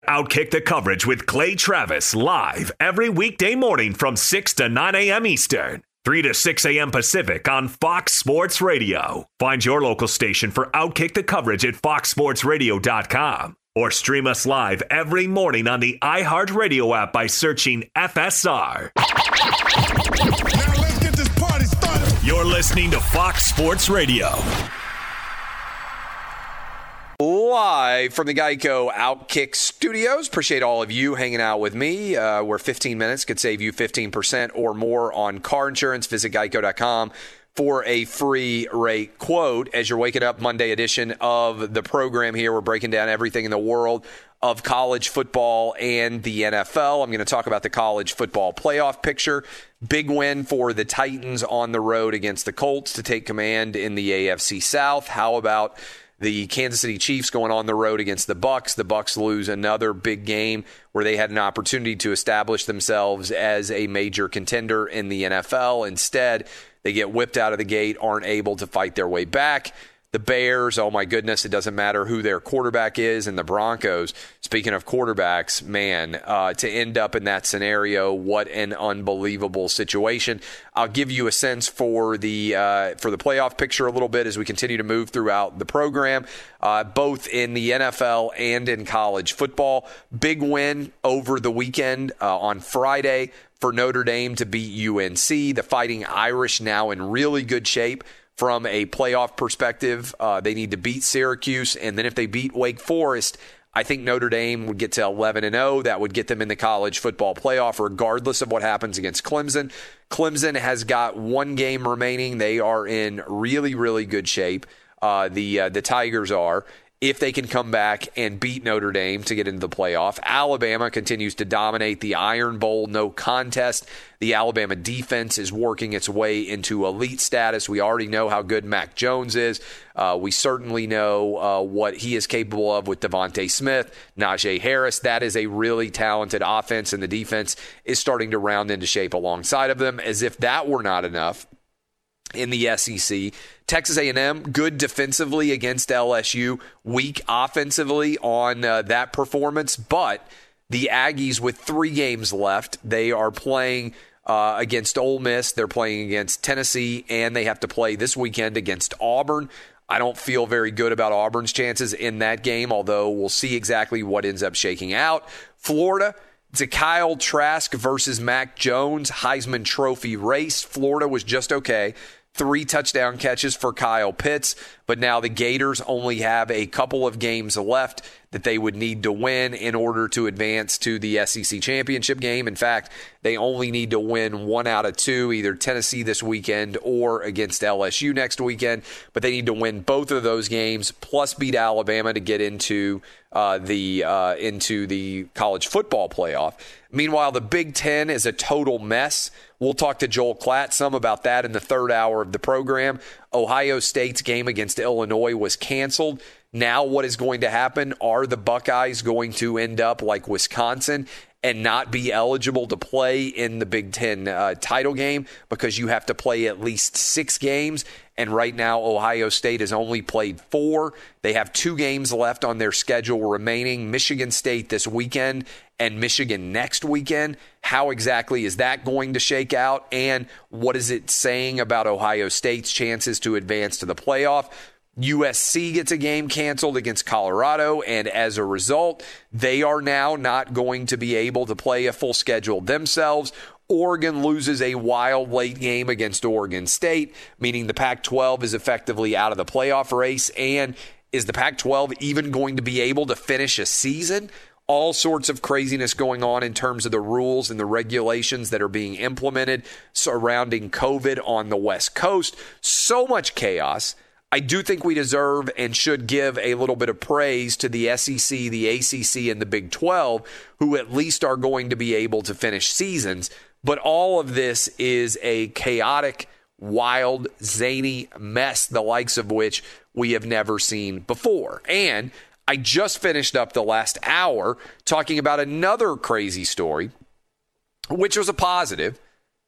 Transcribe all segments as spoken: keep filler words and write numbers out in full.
Outkick the Coverage with Clay Travis live every weekday morning from six to nine a.m. Eastern, three to six a.m. Pacific on Fox Sports Radio. Find your local station for Outkick the Coverage at fox sports radio dot com or stream us live every morning on the iHeartRadio app by searching F S R. Now let's get this party started. You're listening to Fox Sports Radio. Live from the Geico Outkick Studios. Appreciate all of you hanging out with me. Uh, where fifteen minutes could save you fifteen percent or more on car insurance. Visit geico dot com for a free rate quote. As you're waking up, Monday edition of the program here, we're breaking down everything in the world of college football and the N F L. I'm going to talk about the college football playoff picture. Big win for the Titans on the road against the Colts to take command in the A F C South. How about the Kansas City Chiefs going on the road against the Bucs? The Bucs lose another big game where they had an opportunity to establish themselves as a major contender in the N F L. Instead, they get whipped out of the gate, aren't able to fight their way back. The Bears, oh my goodness, it doesn't matter who their quarterback is. And the Broncos, speaking of quarterbacks, man, uh, to end up in that scenario, what an unbelievable situation. I'll give you a sense for the uh, for the playoff picture a little bit as we continue to move throughout the program, uh, both in the N F L and in college football. Big win over the weekend uh, on Friday for Notre Dame to beat U N C. The Fighting Irish now in really good shape from a playoff perspective. Uh, they need to beat Syracuse, and then if they beat Wake Forest, I think Notre Dame would get to eleven and oh. That would get them in the college football playoff, regardless of what happens against Clemson. Clemson has got one game remaining. They are in really, really good shape. Uh, the uh, the Tigers are, if they can come back and beat Notre Dame to get into the playoff. Alabama continues to dominate the Iron Bowl, no contest. The Alabama defense is working its way into elite status. We already know how good Mac Jones is. Uh, we certainly know uh, what he is capable of with Devontae Smith, Najee Harris. That is a really talented offense, and the defense is starting to round into shape alongside of them. As if that were not enough, in the S E C, Texas A and M, good defensively against L S U, weak offensively on uh, that performance. But the Aggies, with three games left, they are playing uh, against Ole Miss, they're playing against Tennessee, and they have to play this weekend against Auburn. I don't feel very good about Auburn's chances in that game, although we'll see exactly what ends up shaking out. Florida, it's a Kyle Trask versus Mac Jones Heisman Trophy race. Florida was just okay. Three touchdown catches for Kyle Pitts, but now the Gators only have a couple of games left that they would need to win in order to advance to the S E C championship game. In fact, they only need to win one out of two, either Tennessee this weekend or against L S U next weekend, but they need to win both of those games plus beat Alabama to get into uh, the uh, into the college football playoff. Meanwhile, the Big Ten is a total mess. We'll talk to Joel Klatt some about that in the third hour of the program. Ohio State's game against Illinois was canceled. Now what is going to happen? Are the Buckeyes going to end up like Wisconsin and not be eligible to play in the Big Ten uh, title game because you have to play at least six games? And right now, Ohio State has only played four. They have two games left on their schedule remaining. Michigan State this weekend and Michigan next weekend. How exactly is that going to shake out? And what is it saying about Ohio State's chances to advance to the playoff? U S C gets a game canceled against Colorado, and as a result, they are now not going to be able to play a full schedule themselves. Oregon loses a wild late game against Oregon State, meaning the Pac twelve is effectively out of the playoff race. And is the Pac twelve even going to be able to finish a season? All sorts of craziness going on in terms of the rules and the regulations that are being implemented surrounding COVID on the West Coast. So much chaos. I do think we deserve and should give a little bit of praise to the S E C, the A C C, and the Big twelve, who at least are going to be able to finish seasons. But all of this is a chaotic, wild, zany mess, the likes of which we have never seen before. And I just finished up the last hour talking about another crazy story, which was a positive.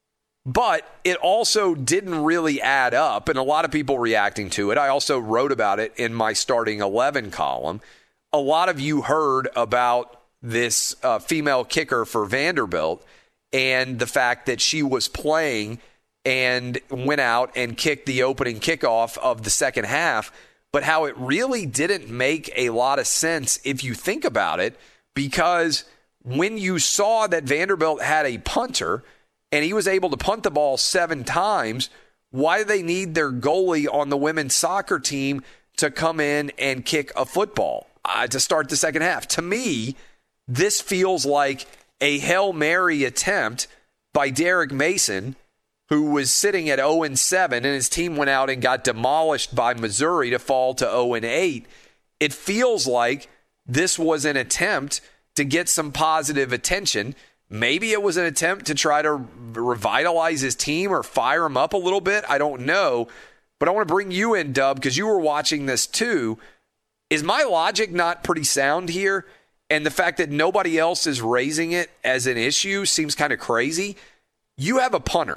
But it also didn't really add up, and a lot of people reacting to it. I also wrote about it in my starting eleven column. A lot of you heard about this uh, female kicker for Vanderbilt, and the fact that she was playing and went out and kicked the opening kickoff of the second half, but how it really didn't make a lot of sense if you think about it, because when you saw that Vanderbilt had a punter and he was able to punt the ball seven times, why do they need their goalie on the women's soccer team to come in and kick a football uh, to start the second half? To me, this feels like a Hail Mary attempt by Derek Mason, who was sitting at oh and seven, and his team went out and got demolished by Missouri to fall to oh and eight. It feels like this was an attempt to get some positive attention. Maybe it was an attempt to try to revitalize his team or fire him up a little bit. I don't know. But I want to bring you in, Dub, because you were watching this too. Is my logic not pretty sound here? And the fact that nobody else is raising it as an issue seems kind of crazy. You have a punter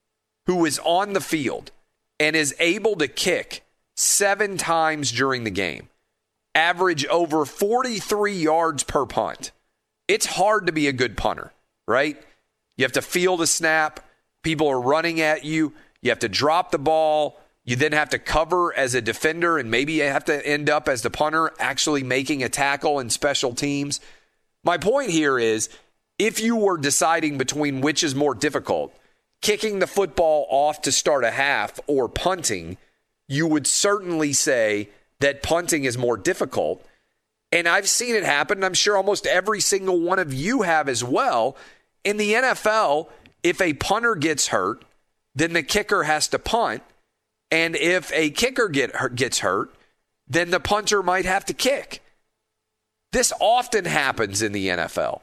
who is on the field and is able to kick seven times during the game, average over forty-three yards per punt. It's hard to be a good punter, right? You have to field a snap. People are running at you. You have to drop the ball. You then have to cover as a defender, and maybe you have to end up as the punter actually making a tackle in special teams. My point here is, if you were deciding between which is more difficult, kicking the football off to start a half or punting, you would certainly say that punting is more difficult. And I've seen it happen, and I'm sure almost every single one of you have as well. In the N F L, if a punter gets hurt, then the kicker has to punt. And if a kicker get, gets hurt, then the punter might have to kick. This often happens in the N F L.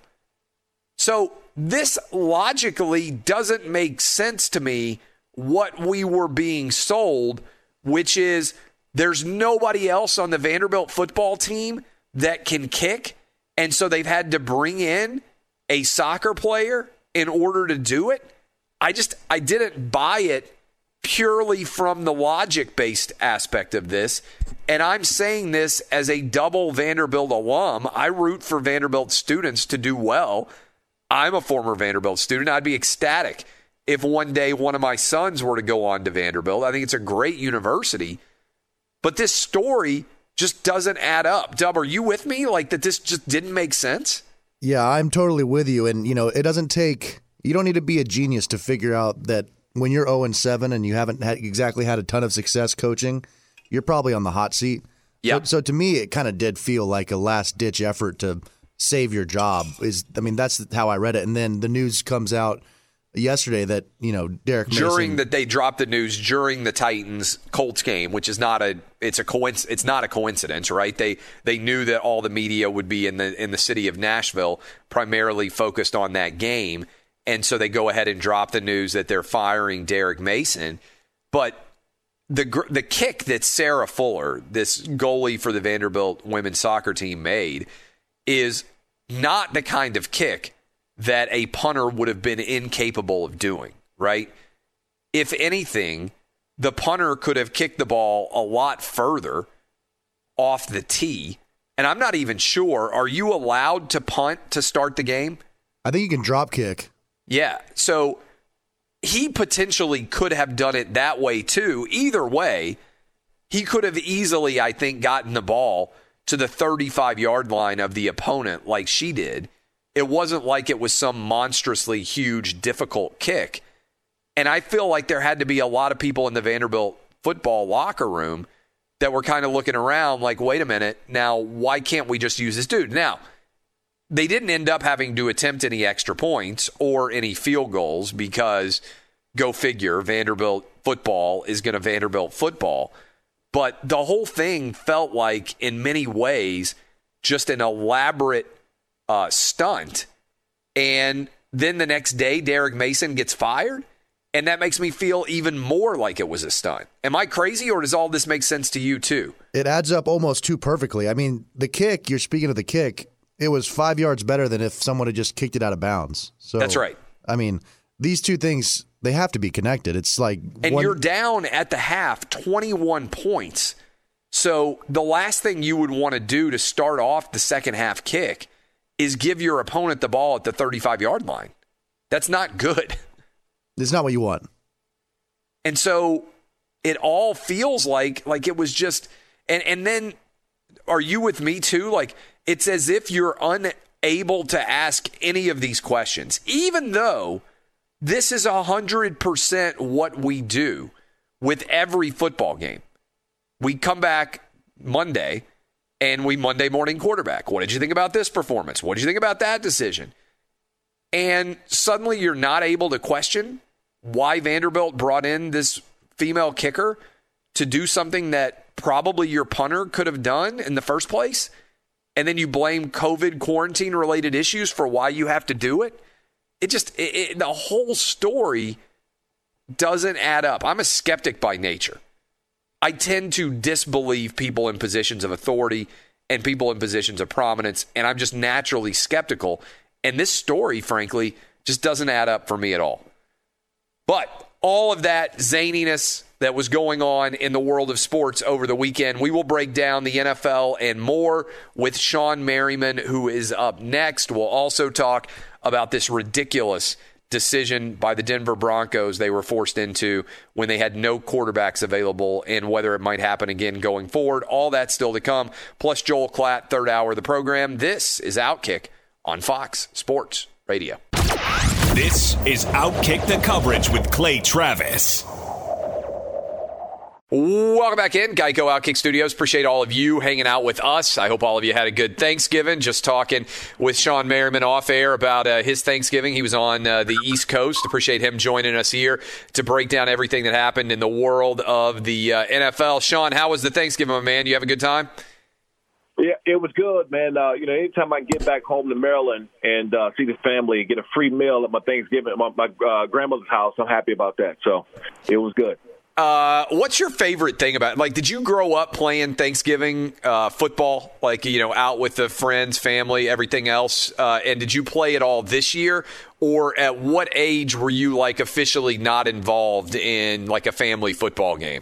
So this logically doesn't make sense to me what we were being sold, which is there's nobody else on the Vanderbilt football team that can kick, and so they've had to bring in a soccer player in order to do it. I just, I didn't buy it purely from the logic-based aspect of this, and I'm saying this as a double Vanderbilt alum. I root for Vanderbilt students to do well. I'm a former Vanderbilt student. I'd be ecstatic if one day one of my sons were to go on to Vanderbilt. I think it's a great university, but this story just doesn't add up. Dub, are you with me? Like, that this just didn't make sense? Yeah, I'm totally with you. And, you know, it doesn't take, you don't need to be a genius to figure out that when you're oh and seven and you haven't had exactly had a ton of success coaching, you're probably on the hot seat. Yeah. So, so to me, it kind of did feel like a last-ditch effort to save your job. Is I mean, that's how I read it. And then the news comes out yesterday that, you know, Derek Mason, during that they dropped the news during the Titans Colts game, which is not a it's a coinc- it's not a coincidence, right? They they knew that all the media would be in the in the city of Nashville, primarily focused on that game, and so they go ahead and drop the news that they're firing Derek Mason. But the the kick that Sarah Fuller, this goalie for the Vanderbilt women's soccer team, made is not the kind of kick that a punter would have been incapable of doing, right? If anything, the punter could have kicked the ball a lot further off the tee. And I'm not even sure, are you allowed to punt to start the game? I think you can drop kick. Yeah, so he potentially could have done it that way too. Either way, he could have easily, I think, gotten the ball to the thirty-five-yard line of the opponent like she did. It wasn't like it was some monstrously huge, difficult kick. And I feel like there had to be a lot of people in the Vanderbilt football locker room that were kind of looking around like, wait a minute, now why can't we just use this dude? Now, they didn't end up having to attempt any extra points or any field goals because, go figure, Vanderbilt football is going to Vanderbilt football. But the whole thing felt like, in many ways, just an elaborate uh, stunt. And then the next day, Derek Mason gets fired. And that makes me feel even more like it was a stunt. Am I crazy, or does all this make sense to you too? It adds up almost too perfectly. I mean, the kick, you're speaking of the kick, it was five yards better than if someone had just kicked it out of bounds. So that's right. I mean, these two things, they have to be connected. It's like And one... you're down at the half twenty-one points. So the last thing you would want to do to start off the second half kick is give your opponent the ball at the thirty-five-yard line. That's not good. It's not what you want. And so it all feels like like it was just and, – and then are you with me too? Like it's as if you're unable to ask any of these questions, even though this is one hundred percent what we do with every football game. We come back Monday and we Monday morning quarterback. What did you think about this performance? What did you think about that decision? And suddenly you're not able to question why Vanderbilt brought in this female kicker to do something that probably your punter could have done in the first place. And then you blame COVID quarantine related issues for why you have to do it. It just, it, it, the whole story doesn't add up. I'm a skeptic by nature. I tend to disbelieve people in positions of authority and people in positions of prominence, and I'm just naturally skeptical. And this story, frankly, just doesn't add up for me at all. But all of that zaniness that was going on in the world of sports over the weekend, we will break down the N F L and more with Sean Merriman, who is up next. We'll also talk about this ridiculous decision by the Denver Broncos they were forced into when they had no quarterbacks available and whether it might happen again going forward. All that still to come. Plus Joel Klatt, third hour of the program. This is Outkick on Fox Sports Radio. This is Outkick the Coverage with Clay Travis. Welcome back in, Geico Outkick Studios. Appreciate all of you hanging out with us. I hope all of you had a good Thanksgiving. Just talking with Sean Merriman off air about uh, his Thanksgiving. He was on uh, the East Coast. Appreciate him joining us here to break down everything that happened in the world of the uh, N F L. Sean, how was the Thanksgiving, my man? You have a good time? Yeah, it was good, man. Uh, you know, anytime I can get back home to Maryland and uh, see the family, get a free meal at my Thanksgiving at my, my uh, grandmother's house, I'm happy about that. So it was good. Uh, what's your favorite thing about it? Like, did you grow up playing Thanksgiving uh, football, like, you know, out with the friends, family, everything else? Uh, and did you play it all this year? Or at what age were you, like, officially not involved in, like, a family football game?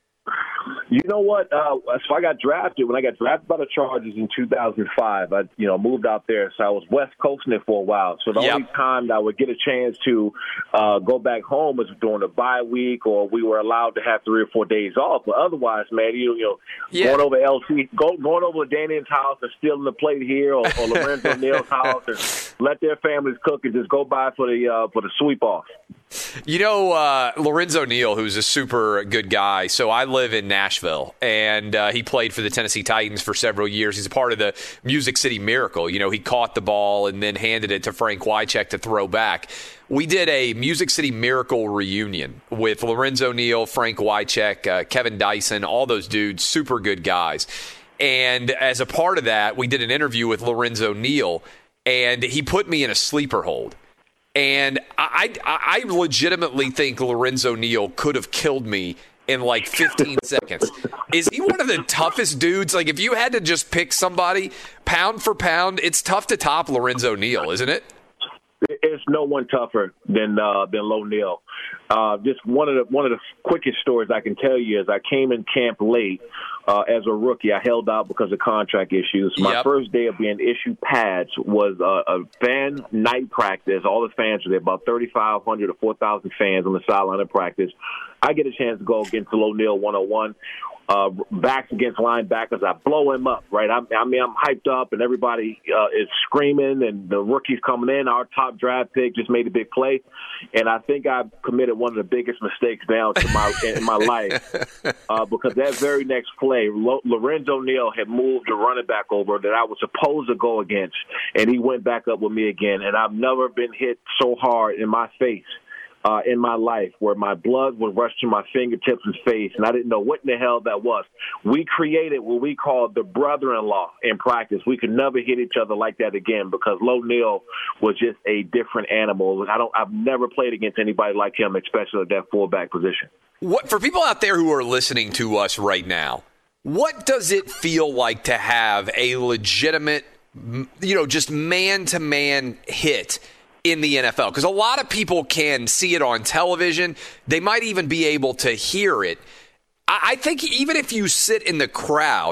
You know what? Uh, so I got drafted. When I got drafted by the Chargers in two thousand five, I, you know, moved out there. So I was West Coasting it for a while. So the yep. only time that I would get a chance to uh, go back home was during the bye week, or we were allowed to have three or four days off. But otherwise, man, you, you know, yeah. going over L C, go, going over to Daniel's house and stealing the plate here, or, or Lorenzo Neal's house, and let their families cook and just go by for the uh, for the sweep off. You know, uh, Lorenzo Neal, who's a super good guy. So I live in Nashville, and uh, he played for the Tennessee Titans for several years. He's a part of the Music City Miracle. You know, he caught the ball and then handed it to Frank Wycheck to throw back. We did a Music City Miracle reunion with Lorenzo Neal, Frank Wycheck, uh, Kevin Dyson, all those dudes, super good guys. And as a part of that, we did an interview with Lorenzo Neal, and he put me in a sleeper hold. And I, I, I legitimately think Lorenzo Neal could have killed me in like fifteen seconds. Is he one of the toughest dudes? Like, if you had to just pick somebody, pound for pound, it's tough to top Lorenzo Neal, isn't it? It's no one tougher than uh, than Lo Neal. Uh, just one of the one of the quickest stories I can tell you is I came in camp late uh, as a rookie. I held out because of contract issues. My yep. first day of being issued pads was uh, a fan night practice. All the fans were there, about thirty-five hundred to four thousand fans on the sideline of practice. I get a chance to go against Lo Neal one oh one. Uh, backs against linebackers, I blow him up, right? I, I mean, I'm hyped up, and everybody uh, is screaming, and the rookie's coming in. Our top draft pick just made a big play, and I think I committed one of the biggest mistakes down to my in my life uh, because that very next play, Lo- Lorenzo Neal had moved the running back over that I was supposed to go against, and he went back up with me again, and I've never been hit so hard in my face Uh, in my life, where my blood would rush to my fingertips and face, and I didn't know what in the hell that was. We created what we called the brother-in-law in practice. We could never hit each other like that again because Lo Neal was just a different animal. I don't, I've never played against anybody like him, especially at that fullback position. What for people out there who are listening to us right now? What does it feel like to have a legitimate, you know, just man-to-man hit in the N F L? Because a lot of people can see it on television. They might even be able to hear it. I think even if you sit in the crowd,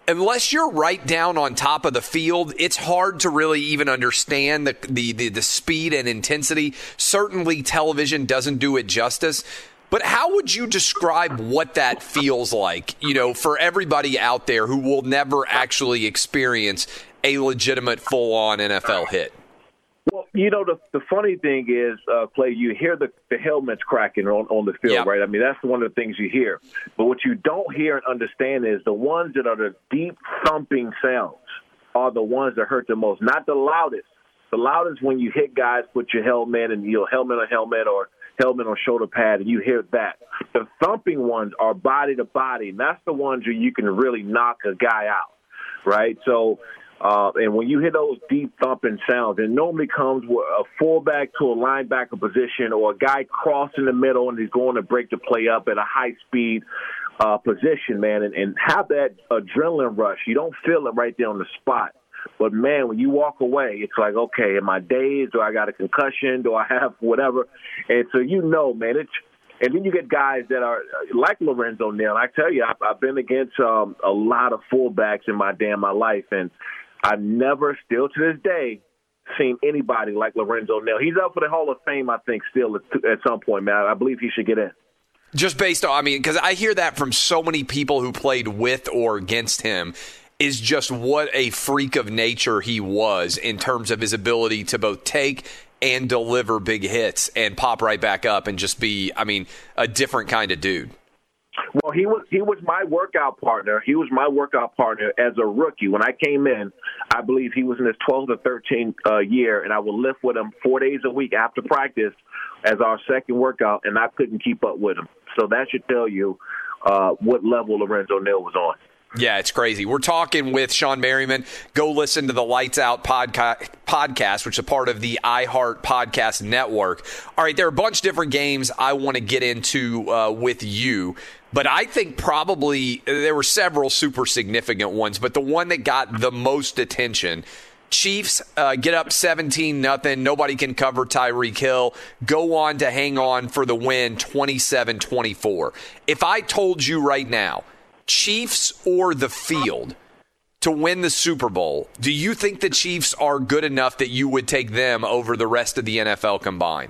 unless you're right down on top of the field, it's hard to really even understand the, the, the, the speed and intensity. Certainly television doesn't do it justice. But how would you describe what that feels like, you know, for everybody out there who will never actually experience a legitimate full-on N F L hit? Well, you know, the the funny thing is, uh, Clay, you hear the, the helmets cracking on, on the field, yep. right? I mean, that's one of the things you hear. But what you don't hear and understand is the ones that are the deep thumping sounds are the ones that hurt the most, not the loudest. The loudest when you hit guys, put your helmet and your helmet on helmet or helmet on shoulder pad, and you hear that. The thumping ones are body to body, and that's the ones where you can really knock a guy out, right? So, uh, and when you hear those deep thumping sounds, it normally comes with a fullback to a linebacker position or a guy crossing the middle and he's going to break the play up at a high-speed uh, position, man, and, and have that adrenaline rush. You don't feel it right there on the spot. But, man, when you walk away, it's like, okay, am I dazed? Do I got a concussion? Do I have whatever? And so you know, man, it's – and then you get guys that are like Lorenzo Neal. I tell you, I've, I've been against um, a lot of fullbacks in my damn my life, and I've never, still to this day, seen anybody like Lorenzo Neal. He's up for the Hall of Fame, I think, still at, at some point, man. I believe he should get in. Just based on – I mean, because I hear that from so many people who played with or against him, is just what a freak of nature he was in terms of his ability to both take and deliver big hits and pop right back up and just be, I mean, a different kind of dude. Well, he was he was my workout partner. He was my workout partner as a rookie. When I came in, I believe he was in his twelfth or thirteenth uh, year, and I would lift with him four days a week after practice as our second workout, and I couldn't keep up with him. So that should tell you uh, what level Lorenzo Neal was on. Yeah, it's crazy. We're talking with Shawne Merriman. Go listen to the Lights Out podca- podcast, which is a part of the iHeart Podcast Network. All right, there are a bunch of different games I want to get into uh, with you, but I think probably there were several super significant ones, but the one that got the most attention, Chiefs uh, get up seventeen nothing. Nobody can cover Tyreek Hill. Go on to hang on for the win, twenty-seven twenty-four. If I told you right now, Chiefs or the field to win the Super Bowl, do you think the Chiefs are good enough that you would take them over the rest of the N F L combined?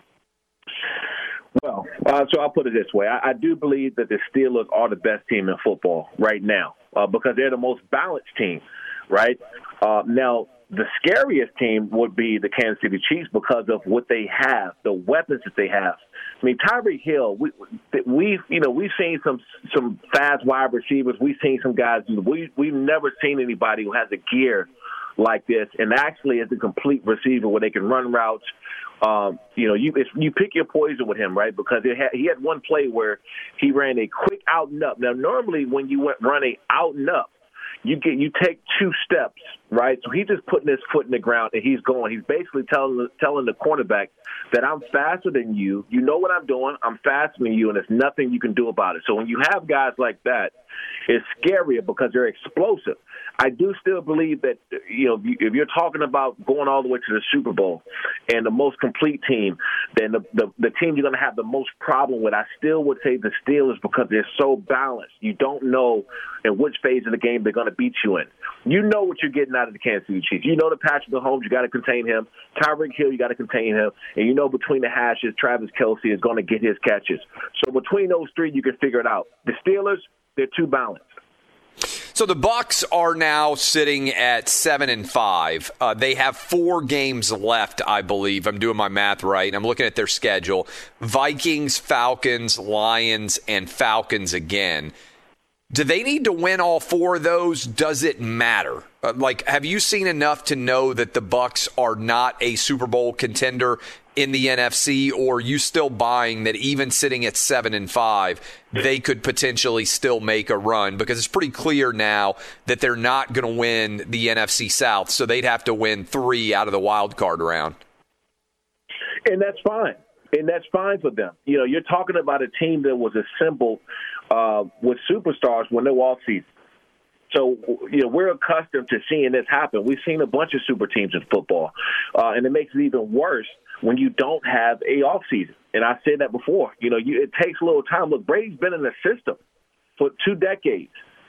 Well, uh, so I'll put it this way. I, I do believe that the Steelers are the best team in football right now uh, because they're the most balanced team, right? Uh, now, the scariest team would be the Kansas City Chiefs because of what they have, the weapons that they have. I mean, Tyreek Hill, we, we've you know we've seen some some fast wide receivers. We've seen some guys. We we've never seen anybody who has a gear like this, and actually is a complete receiver where they can run routes. Um, you know, you it's, you pick your poison with him, right? Because it had, he had one play where he ran a quick out and up. Now, normally when you went run a out and up, you get you take two steps, right? So he's just putting his foot in the ground and he's going. He's basically telling telling the cornerback that I'm faster than you. You know what I'm doing. I'm faster than you, and there's nothing you can do about it. So when you have guys like that, it's scarier because they're explosive. I do still believe that, you know, if you're talking about going all the way to the Super Bowl and the most complete team, then the, the, the team you're going to have the most problem with, I still would say the Steelers because they're so balanced. You don't know in which phase of the game they're going to beat you in. You know what you're getting out of the Kansas City Chiefs. You know that Patrick Mahomes, you got to contain him. Tyreek Hill, you got to contain him. And you know between the hashes, Travis Kelce is going to get his catches. So between those three, you can figure it out. The Steelers, they're too balanced. So the Bucs are now sitting at seven and five. Uh, they have four games left, I believe. I'm doing my math right. I'm looking at their schedule: Vikings, Falcons, Lions, and Falcons again. Do they need to win all four of those? Does it matter? Uh, like, have you seen enough to know that the Bucs are not a Super Bowl contender in the N F C, or are you still buying that even sitting at seven and five, they could potentially still make a run? Because it's pretty clear now that they're not going to win the N F C South, so they'd have to win three out of the wild card round. And that's fine. And that's fine for them. You know, you're talking about a team that was assembled uh, with superstars when they were off season. So, you know, we're accustomed to seeing this happen. We've seen a bunch of super teams in football, uh, and it makes it even worse when you don't have a off season. And I said that before. You know, you, it takes a little time. Look, Brady's been in the system for two decades.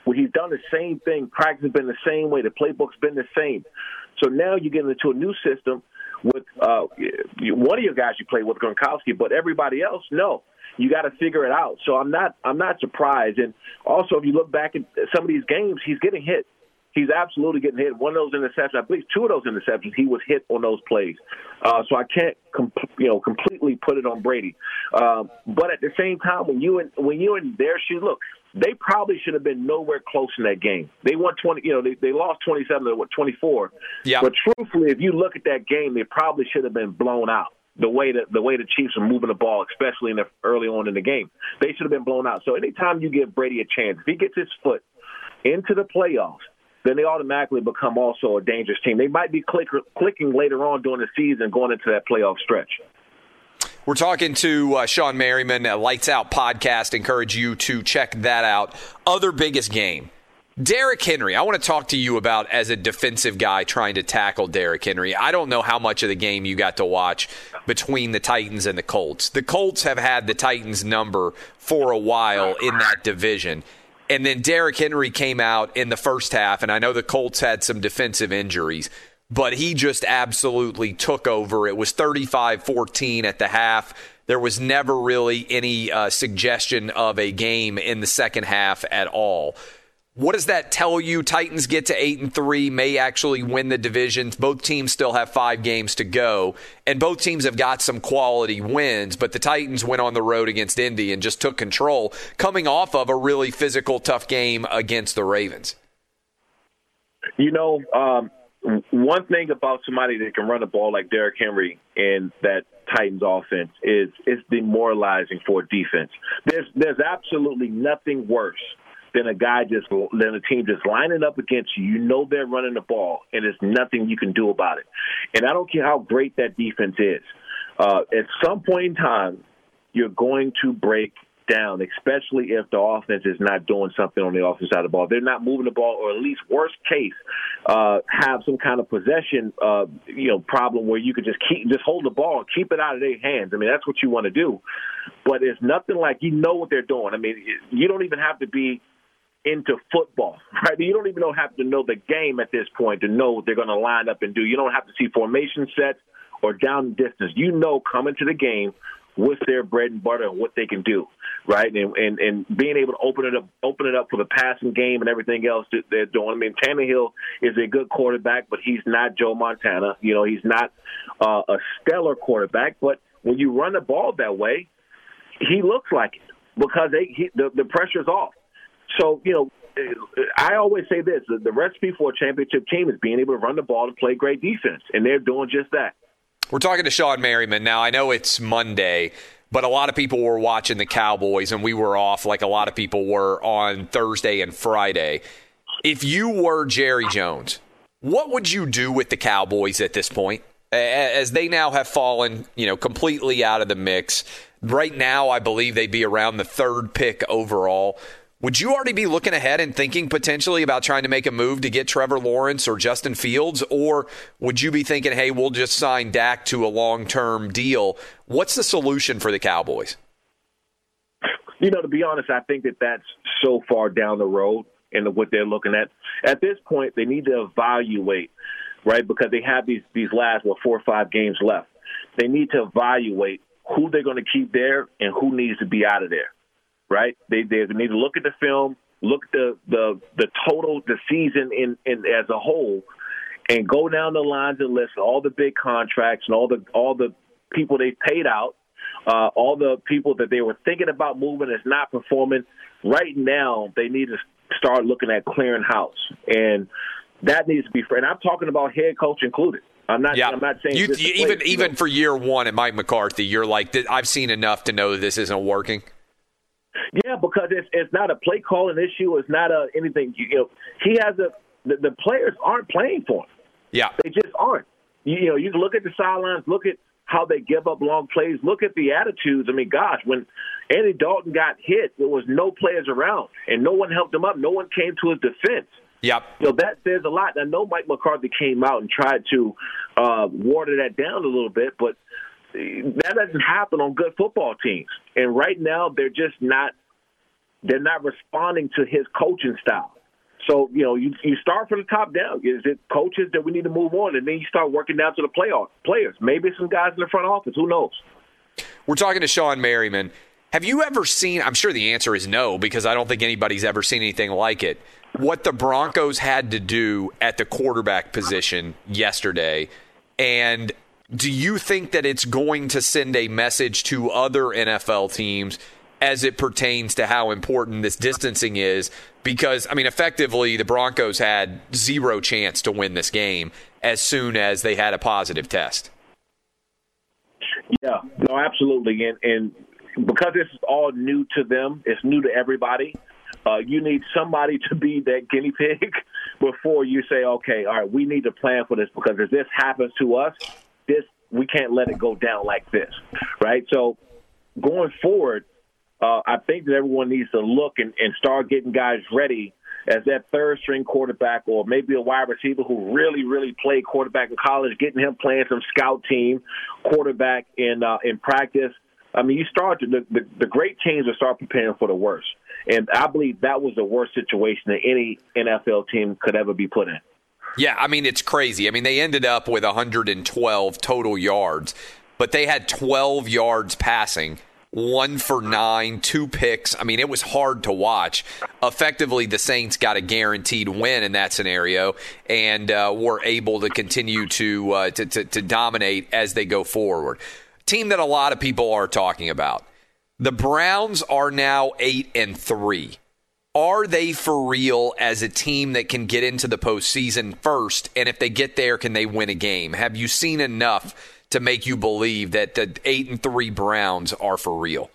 where he's done the same thing. Practice has been the same way. The playbook's been the same. So now you get into a new system with uh, one of your guys you play with, Gronkowski, but everybody else, no. You got to figure it out. So I'm not I'm not surprised. And also, if you look back at some of these games, he's getting hit. He's absolutely getting hit. One of those interceptions, I believe two of those interceptions, he was hit on those plays. Uh, so I can't, com- you know, completely put it on Brady. Uh, but at the same time, when you in, when you're in their shoes, look, they probably should have been nowhere close in that game. They won twenty, you know, they, they lost twenty-seven to what, twenty-four. Yeah. But truthfully, if you look at that game, they probably should have been blown out. The way that the way the Chiefs are moving the ball, especially in the early on in the game, they should have been blown out. So anytime you give Brady a chance, if he gets his foot into the playoffs, then they automatically become also a dangerous team. They might be click, clicking later on during the season going into that playoff stretch. We're talking to uh, Shawne Merriman, uh, Lights Out podcast. Encourage you to check that out. Other biggest game. Derrick Henry, I want to talk to you about as a defensive guy trying to tackle Derrick Henry. I don't know how much of the game you got to watch between the Titans and the Colts. The Colts have had the Titans' number for a while in that division. And then Derrick Henry came out in the first half, and I know the Colts had some defensive injuries, but he just absolutely took over. It was thirty-five fourteen at the half. There was never really any uh, suggestion of a game in the second half at all. What does that tell you? Titans get to eight and three, may actually win the division. Both teams still have five games to go, and both teams have got some quality wins, but the Titans went on the road against Indy and just took control, coming off of a really physical, tough game against the Ravens. You know, um, one thing about somebody that can run the ball like Derrick Henry in that Titans offense is it's demoralizing for a defense. There's there's absolutely nothing worse than a guy just than a team just lining up against you. You know they're running the ball, and there's nothing you can do about it. And I don't care how great that defense is. Uh, at some point in time, you're going to break down, especially if the offense is not doing something on the offensive side of the ball. They're not moving the ball, or at least worst case, uh, have some kind of possession, uh, you know, problem where you could just keep just hold the ball and keep it out of their hands. I mean, that's what you want to do. But it's nothing like you know what they're doing. I mean, you don't even have to be into football, right? You don't even have to know the game at this point to know what they're going to line up and do. You don't have to see formation sets or down distance. You know coming to the game what's their bread and butter and what they can do, right? And, and and being able to open it up, open it up for the passing game and everything else that they're doing. I mean, Tannehill is a good quarterback, but he's not Joe Montana. You know, he's not uh, a stellar quarterback. But when you run the ball that way, he looks like it because they, he, the, the pressure's off. So, you know, I always say this, the recipe for a championship team is being able to run the ball and play great defense, and they're doing just that. We're talking to Shawne Merriman. Now, I know it's Monday, but a lot of people were watching the Cowboys, and we were off like a lot of people were on Thursday and Friday. If you were Jerry Jones, what would you do with the Cowboys at this point? As they now have fallen, you know, completely out of the mix. Right now, I believe they'd be around the third pick overall. Would you already be looking ahead and thinking potentially about trying to make a move to get Trevor Lawrence or Justin Fields? Or would you be thinking, hey, we'll just sign Dak to a long-term deal? What's the solution for the Cowboys? You know, to be honest, I think that that's so far down the road in what they're looking at. At this point, they need to evaluate, right, because they have these, these last, what, four or five games left. They need to evaluate who they're going to keep there and who needs to be out of there. Right? They they need to look at the film, look at the the, the total, the season in, in as a whole, and go down the lines and list all the big contracts and all the all the people they paid out, uh, all the people that they were thinking about moving that's not performing. Right now, they need to start looking at clearing house, and that needs to be fair. And I'm talking about head coach included. I'm not. Yeah. I'm not saying you, you, even play, even you know. for year one at Mike McCarthy, you're like, I've seen enough to know that this isn't working. Yeah, because it's it's not a play calling issue. It's not a anything. You know, he has a the, the players aren't playing for him. Yeah, they just aren't. You, you know, you can look at the sidelines, look at how they give up long plays, look at the attitudes. I mean, gosh, when Andy Dalton got hit, there was no players around, and no one helped him up. No one came to his defense. Yep. You know, that says a lot. I know Mike McCarthy came out and tried to uh, water that down a little bit, but that doesn't happen on good football teams. And right now, they're just not they're not responding to his coaching style. So, you know, you, you start from the top down. Is it coaches that we need to move on? And then you start working down to the playoff players. Maybe some guys in the front office. Who knows? We're talking to Shawne Merriman. Have you ever seen, I'm sure the answer is no, because I don't think anybody's ever seen anything like it, what the Broncos had to do at the quarterback position yesterday? And do you think that it's going to send a message to other N F L teams as it pertains to how important this distancing is? Because, I mean, effectively, the Broncos had zero chance to win this game as soon as they had a positive test. Yeah, no, absolutely. And, and because this is all new to them, it's new to everybody, uh, you need somebody to be that guinea pig before you say, okay, all right, we need to plan for this, because if this happens to us, this we can't let it go down like this, right? So going forward, Uh, I think that everyone needs to look and, and start getting guys ready as that third-string quarterback, or maybe a wide receiver who really, really played quarterback in college, getting him playing some scout team quarterback in uh, in practice. I mean, you start to, the, the, the great teams will start preparing for the worst. And I believe that was the worst situation that any N F L team could ever be put in. Yeah, I mean, it's crazy. I mean, they ended up with one hundred twelve total yards, but they had twelve yards passing. One for nine, two picks. I mean, it was hard to watch. Effectively, the Saints got a guaranteed win in that scenario, and uh, were able to continue to, uh, to, to to dominate as they go forward. Team that a lot of people are talking about. The Browns are now eight and three. Are they for real as a team that can get into the postseason first? And if they get there, can they win a game? Have you seen enough to make you believe that the eight and three Browns are for real?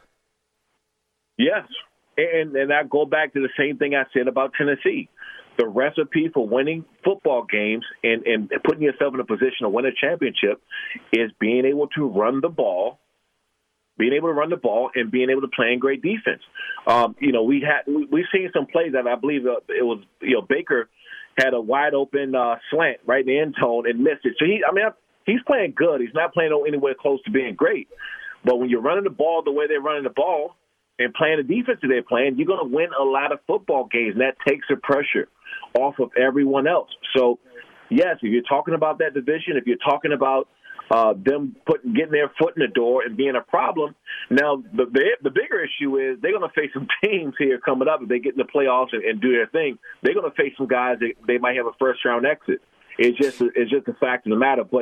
Yes, and and I go back to the same thing I said about Tennessee. The recipe for winning football games and, and putting yourself in a position to win a championship is being able to run the ball, being able to run the ball, and being able to play in great defense. Um, you know, we had we, we've seen some plays that I believe it was you know Baker had a wide open uh, slant right in the end zone and missed it. So he, I mean. I, He's playing good. He's not playing anywhere close to being great. But when you're running the ball the way they're running the ball and playing the defense that they're playing, you're going to win a lot of football games. And that takes the pressure off of everyone else. So, yes, if you're talking about that division, if you're talking about uh, them putting getting their foot in the door and being a problem, now the the, the bigger issue is they're going to face some teams here coming up. If they get in the playoffs and, and do their thing, they're going to face some guys that they might have a first-round exit. It's just it's just a fact of the matter. But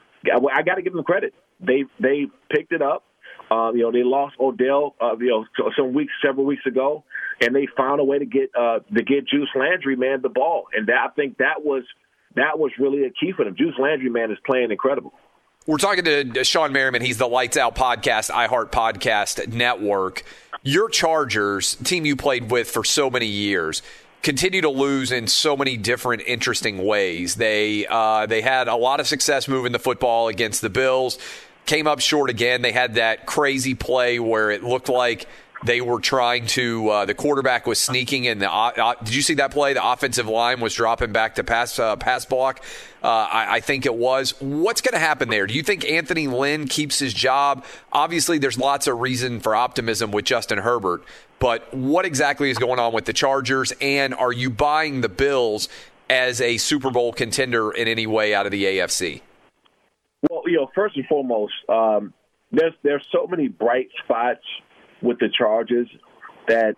I got to give them credit. They they picked it up. Uh, you know, they lost Odell. Uh, you know, some weeks, several weeks ago, and they found a way to get uh, to get Juice Landry, man, the ball. And that, I think that was that was really a key for them. Juice Landry, man, is playing incredible. We're talking to Shawne Merriman. He's the Lights Out Podcast, iHeart Podcast Network. Your Chargers, team you played with for so many years, continue to lose in so many different interesting ways. They uh, they had a lot of success moving the football against the Bills, came up short again. They had that crazy play where it looked like they were trying to uh, – the quarterback was sneaking in. the. Uh, did you see that play? The offensive line was dropping back to pass uh, pass block, uh, I, I think it was. What's going to happen there? Do you think Anthony Lynn keeps his job? Obviously, there's lots of reason for optimism with Justin Herbert. But what exactly is going on with the Chargers, and are you buying the Bills as a Super Bowl contender in any way out of the A F C? Well, you know, first and foremost, um, there's there's so many bright spots with the Chargers that,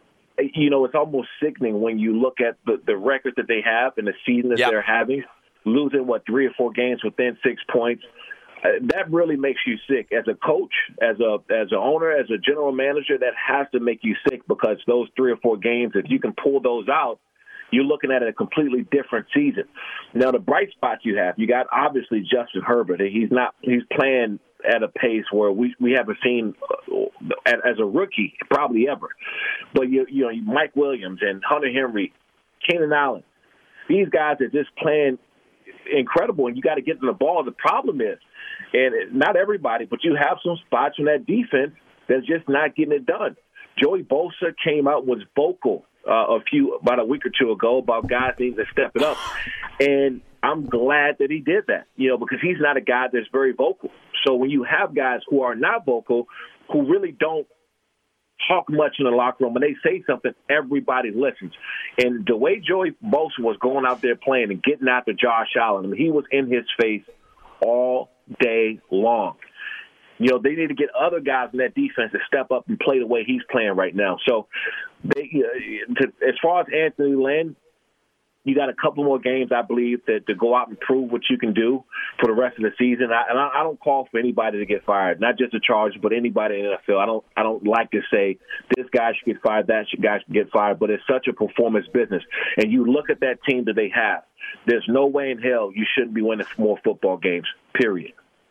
you know, it's almost sickening when you look at the, the record that they have and the season that yep. they're having, losing, what, three or four games within six points. Uh, that really makes you sick. As a coach, as a as an owner, as a general manager, that has to make you sick, because those three or four games, if you can pull those out, you're looking at a completely different season. Now, the bright spots you have, you got obviously Justin Herbert. He's not he's playing at a pace where we we haven't seen uh, as a rookie probably ever. But you you know Mike Williams and Hunter Henry, Keenan Allen, these guys are just playing incredible, and you got to get them the ball. The problem is, and not everybody, but you have some spots in that defense that's just not getting it done. Joey Bosa came out and was vocal uh, a few about a week or two ago about guys needing to step it up, and I'm glad that he did that, you know, because he's not a guy that's very vocal. So when you have guys who are not vocal, who really don't talk much in the locker room. When they say something, everybody listens. And the way Joey Bosa was going out there playing and getting after Josh Allen, I mean, he was in his face all day long. You know, they need to get other guys in that defense to step up and play the way he's playing right now. So, they, uh, to, as far as Anthony Lynn, you got a couple more games, I believe, that to go out and prove what you can do for the rest of the season. I, and I, I don't call for anybody to get fired, not just the Chargers, but anybody in the N F L. I don't, I don't like to say this guy should get fired, that guy should get fired, but it's such a performance business. And you look at that team that they have. There's no way in hell you shouldn't be winning more football games, period.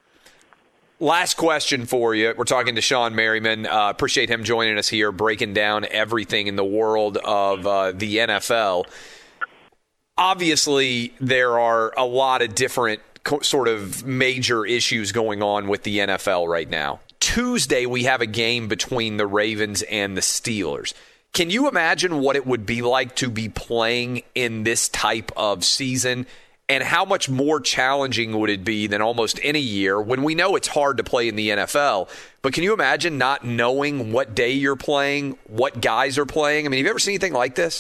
Last question for you. We're talking to Shawne Merriman. Uh, appreciate him joining us here, breaking down everything in the world of uh, the N F L. Obviously, there are a lot of different co- sort of major issues going on with the N F L right now. Tuesday, we have a game between the Ravens and the Steelers. Can you imagine what it would be like to be playing in this type of season? And how much more challenging would it be than almost any year when we know it's hard to play in the N F L? But can you imagine not knowing what day you're playing, what guys are playing? I mean, have you ever seen anything like this?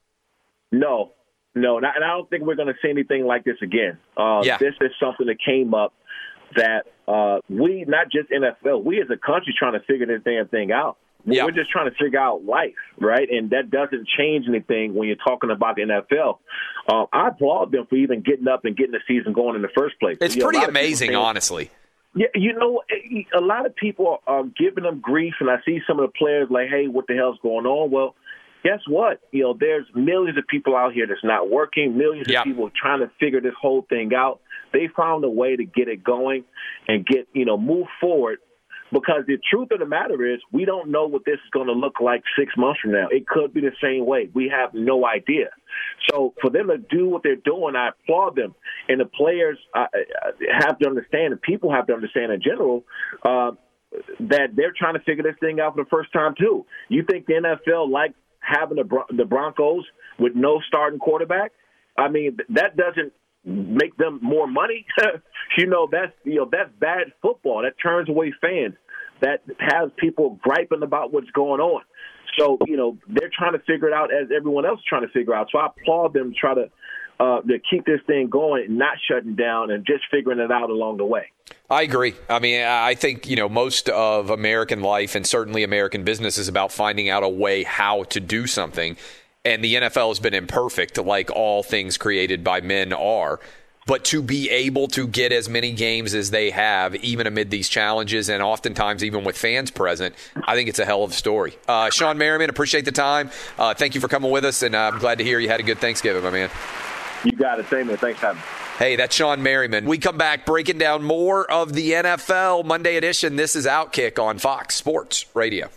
No. No, and I don't think we're going to see anything like this again. Uh, yeah. This is something that came up that uh, we, not just N F L, we as a country trying to figure this damn thing out. Yeah. We're just trying to figure out life, right? And that doesn't change anything when you're talking about the N F L. Uh, I applaud them for even getting up and getting the season going in the first place. It's you know, pretty amazing, saying, honestly. Yeah, you know, a lot of people are giving them grief, and I see some of the players like, hey, what the hell's going on? Well, guess what? You know, there's millions of people out here that's not working, millions yep. of people trying to figure this whole thing out. They found a way to get it going and get, you know, move forward, because the truth of the matter is we don't know what this is going to look like six months from now. It could be the same way. We have no idea. So for them to do what they're doing, I applaud them. And the players uh, have to understand, and people have to understand in general, uh, that they're trying to figure this thing out for the first time too. You think the N F L likes having the, Bron- the Broncos with no starting quarterback? I mean, that doesn't make them more money. you know, that's you know that's bad football. That turns away fans. That has people griping about what's going on. So, you know, they're trying to figure it out as everyone else is trying to figure out. So I applaud them to try to uh, to keep this thing going and not shutting down and just figuring it out along the way. I agree. I mean, I think, you know, most of American life and certainly American business is about finding out a way how to do something. And the N F L has been imperfect, like all things created by men are. But to be able to get as many games as they have, even amid these challenges, and oftentimes even with fans present, I think it's a hell of a story. Uh, Shawne Merriman, appreciate the time. Uh, thank you for coming with us, and uh, I'm glad to hear you had a good Thanksgiving, my man. You got it. Same man. Thanks for having me. Hey, that's Shawne Merriman. We come back breaking down more of the N F L Monday edition. This is Outkick on Fox Sports Radio.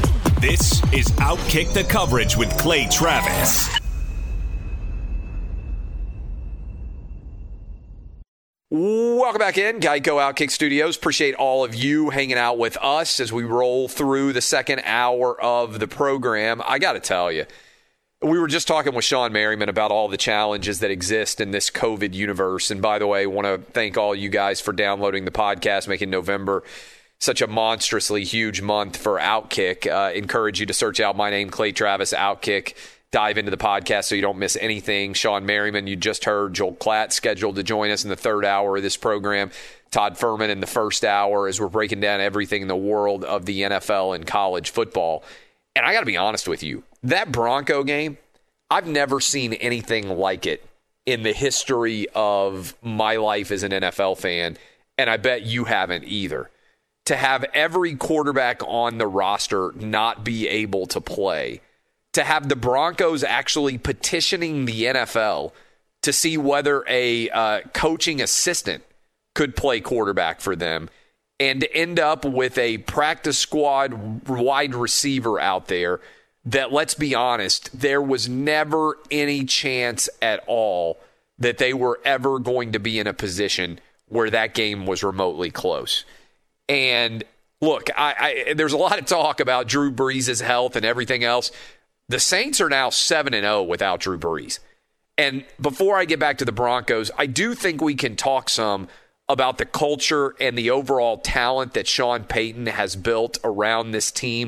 This is Outkick the Coverage with Clay Travis. Welcome back in, Geico Outkick Studios. Appreciate all of you hanging out with us as we roll through the second hour of the program. I got to tell you, we were just talking with Shawne Merriman about all the challenges that exist in this COVID universe. And by the way, I want to thank all you guys for downloading the podcast, making November such a monstrously huge month for Outkick. Uh, encourage you to search out my name, Clay Travis, Outkick. Dive into the podcast so you don't miss anything. Shawne Merriman, you just heard. Joel Klatt scheduled to join us in the third hour of this program. Todd Furman in the first hour as we're breaking down everything in the world of the N F L and college football. And I got to be honest with you, that Bronco game, I've never seen anything like it in the history of my life as an N F L fan, and I bet you haven't either. To have every quarterback on the roster not be able to play, to have the Broncos actually petitioning the N F L to see whether a uh, coaching assistant could play quarterback for them, and to end up with a practice squad wide receiver out there that, let's be honest, there was never any chance at all that they were ever going to be in a position where that game was remotely close. And look, I, I, there's a lot of talk about Drew Brees' health and everything else. The Saints are now seven and oh without Drew Brees. And before I get back to the Broncos, I do think we can talk some about the culture and the overall talent that Sean Payton has built around this team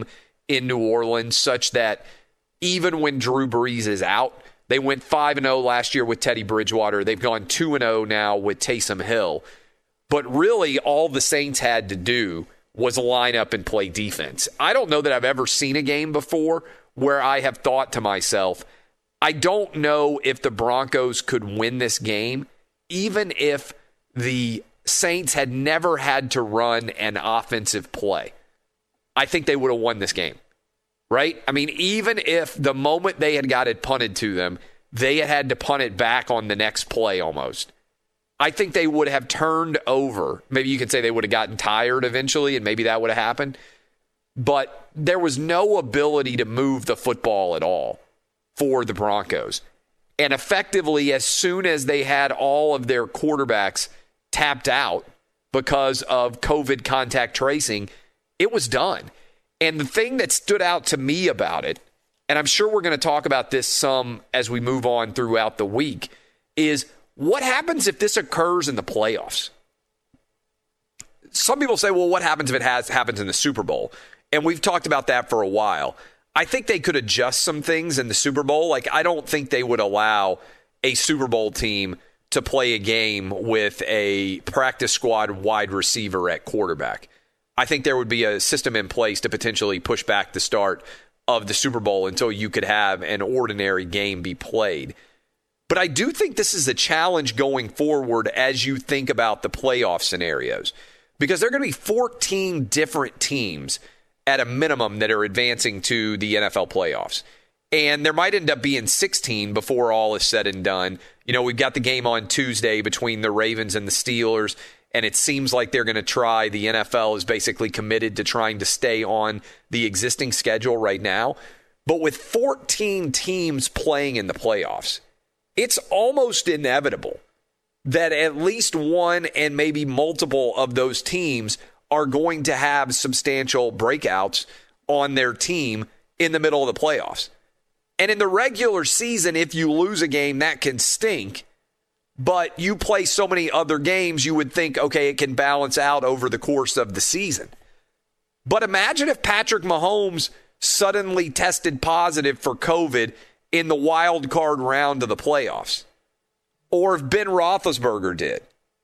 in New Orleans, such that even when Drew Brees is out, they went five and oh last year with Teddy Bridgewater. They've gone two and oh now with Taysom Hill. But really, all the Saints had to do was line up and play defense. I don't know that I've ever seen a game before where I have thought to myself, I don't know if the Broncos could win this game, even if the Saints had never had to run an offensive play. I think they would have won this game, right? I mean, even if the moment they had got it punted to them, they had had to punt it back on the next play almost. I think they would have turned over. Maybe you could say they would have gotten tired eventually, and maybe that would have happened. But there was no ability to move the football at all for the Broncos. And effectively, as soon as they had all of their quarterbacks tapped out because of COVID contact tracing, it was done. And the thing that stood out to me about it, and I'm sure we're going to talk about this some as we move on throughout the week, is what happens if this occurs in the playoffs? Some people say, well, what happens if it has happens in the Super Bowl? And we've talked about that for a while. I think they could adjust some things in the Super Bowl. Like, I don't think they would allow a Super Bowl team to play a game with a practice squad wide receiver at quarterback. I think there would be a system in place to potentially push back the start of the Super Bowl until you could have an ordinary game be played. But I do think this is a challenge going forward as you think about the playoff scenarios, because there are going to be fourteen different teams at a minimum that are advancing to the N F L playoffs. And there might end up being sixteen before all is said and done. You know, we've got the game on Tuesday between the Ravens and the Steelers, and it seems like they're going to try. The N F L is basically committed to trying to stay on the existing schedule right now. But with fourteen teams playing in the playoffs, it's almost inevitable that at least one and maybe multiple of those teams are going to have substantial breakouts on their team in the middle of the playoffs. And in the regular season, if you lose a game, that can stink. But you play so many other games, you would think, okay, it can balance out over the course of the season. But imagine if Patrick Mahomes suddenly tested positive for COVID in the wild card round of the playoffs, or if Ben Roethlisberger did.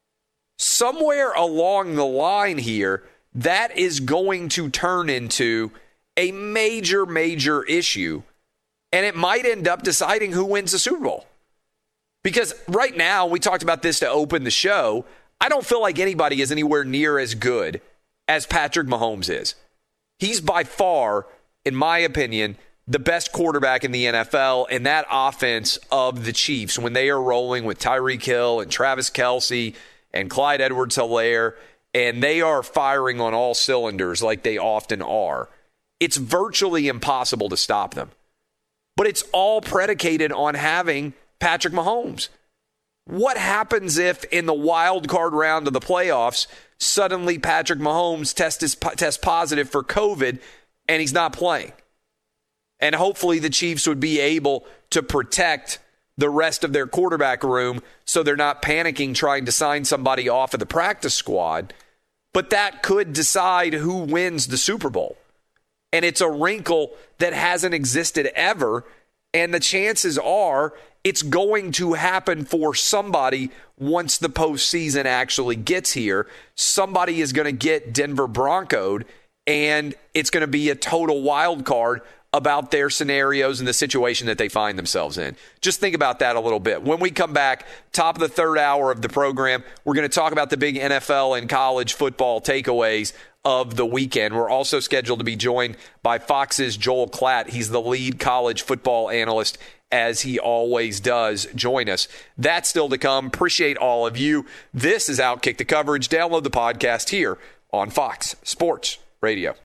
Somewhere along the line here, that is going to turn into a major, major issue, and it might end up deciding who wins the Super Bowl. Because right now, we talked about this to open the show, I don't feel like anybody is anywhere near as good as Patrick Mahomes is. He's by far, in my opinion, the best quarterback in the N F L, and that offense of the Chiefs, when they are rolling with Tyreek Hill and Travis Kelce and Clyde Edwards-Helaire, and they are firing on all cylinders like they often are, it's virtually impossible to stop them. But it's all predicated on having Patrick Mahomes. What happens if in the wild card round of the playoffs, suddenly Patrick Mahomes tests test positive for COVID and he's not playing? And hopefully the Chiefs would be able to protect the rest of their quarterback room so they're not panicking trying to sign somebody off of the practice squad. But that could decide who wins the Super Bowl. And it's a wrinkle that hasn't existed ever. And the chances are it's going to happen for somebody once the postseason actually gets here. Somebody is going to get Denver Broncoed, and it's going to be a total wild card about their scenarios and the situation that they find themselves in. Just think about that a little bit. When we come back, top of the third hour of the program, we're going to talk about the big N F L and college football takeaways of the weekend. We're also scheduled to be joined by Fox's Joel Klatt. He's the lead college football analyst, as he always does. Join us. That's still to come. Appreciate all of you. This is Outkick the Coverage. Download the podcast here on Fox Sports Radio.